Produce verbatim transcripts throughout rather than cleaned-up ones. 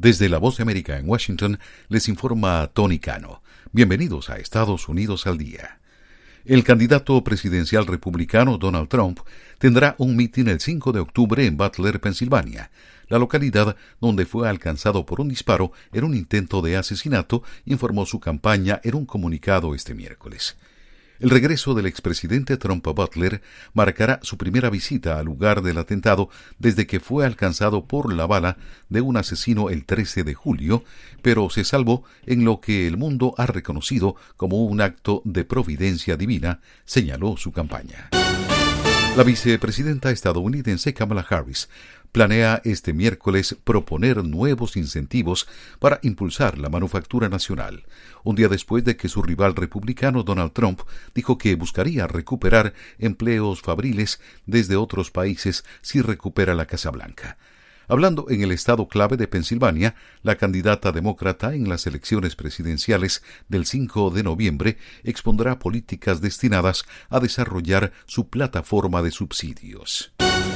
Desde La Voz de América en Washington, les informa Tony Cano. Bienvenidos a Estados Unidos al Día. El candidato presidencial republicano Donald Trump tendrá un mitin el cinco de octubre en Butler, Pensilvania, la localidad donde fue alcanzado por un disparo en un intento de asesinato, informó su campaña en un comunicado este miércoles. El regreso del expresidente Trump a Butler marcará su primera visita al lugar del atentado desde que fue alcanzado por la bala de un asesino el trece de julio, pero se salvó en lo que el mundo ha reconocido como un acto de providencia divina, señaló su campaña. La vicepresidenta estadounidense Kamala Harris planea este miércoles proponer nuevos incentivos para impulsar la manufactura nacional, un día después de que su rival republicano Donald Trump dijo que buscaría recuperar empleos fabriles desde otros países si recupera la Casa Blanca. Hablando en el estado clave de Pensilvania, la candidata demócrata en las elecciones presidenciales del cinco de noviembre expondrá políticas destinadas a desarrollar su plataforma de subsidios.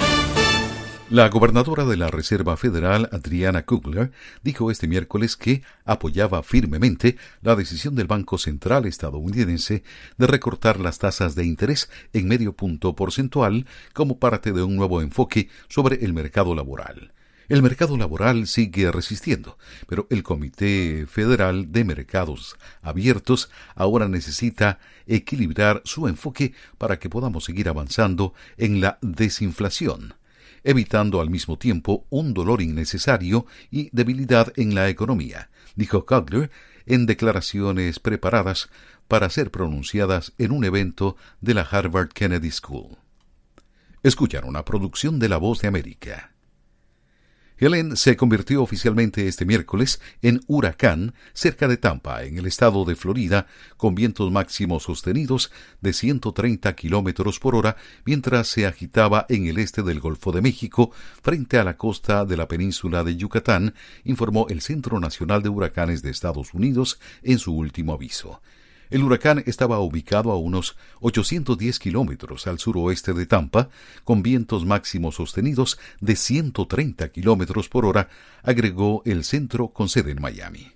La gobernadora de la Reserva Federal, Adriana Kugler, dijo este miércoles que apoyaba firmemente la decisión del Banco Central estadounidense de recortar las tasas de interés en medio punto porcentual como parte de un nuevo enfoque sobre el mercado laboral. El mercado laboral sigue resistiendo, pero el Comité Federal de Mercados Abiertos ahora necesita equilibrar su enfoque para que podamos seguir avanzando en la desinflación, evitando al mismo tiempo un dolor innecesario y debilidad en la economía, dijo Kugler en declaraciones preparadas para ser pronunciadas en un evento de la Harvard Kennedy School. Escucharon una producción de La Voz de América. Helene se convirtió oficialmente este miércoles en huracán cerca de Tampa, en el estado de Florida, con vientos máximos sostenidos de ciento treinta kilómetros por hora mientras se agitaba en el este del Golfo de México frente a la costa de la península de Yucatán, informó el Centro Nacional de Huracanes de Estados Unidos en su último aviso. El huracán estaba ubicado a unos ochocientos diez kilómetros al suroeste de Tampa, con vientos máximos sostenidos de ciento treinta kilómetros por hora, agregó el centro con sede en Miami.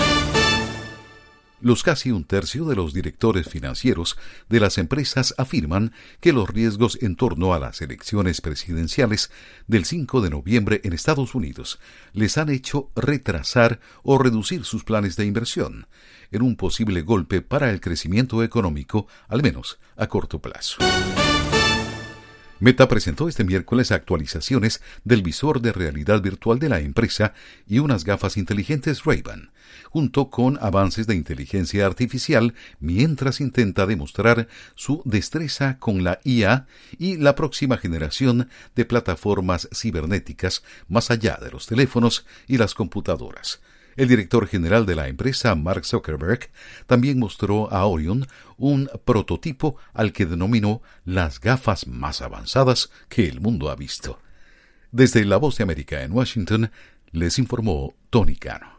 Los casi un tercio de los directores financieros de las empresas afirman que los riesgos en torno a las elecciones presidenciales del cinco de noviembre en Estados Unidos les han hecho retrasar o reducir sus planes de inversión, en un posible golpe para el crecimiento económico, al menos a corto plazo. Meta presentó este miércoles actualizaciones del visor de realidad virtual de la empresa y unas gafas inteligentes Ray-Ban, junto con avances de inteligencia artificial, mientras intenta demostrar su destreza con la I A y la próxima generación de plataformas cibernéticas más allá de los teléfonos y las computadoras. El director general de la empresa, Mark Zuckerberg, también mostró a Orion un prototipo al que denominó las gafas más avanzadas que el mundo ha visto. Desde La Voz de América en Washington, les informó Tony Cano.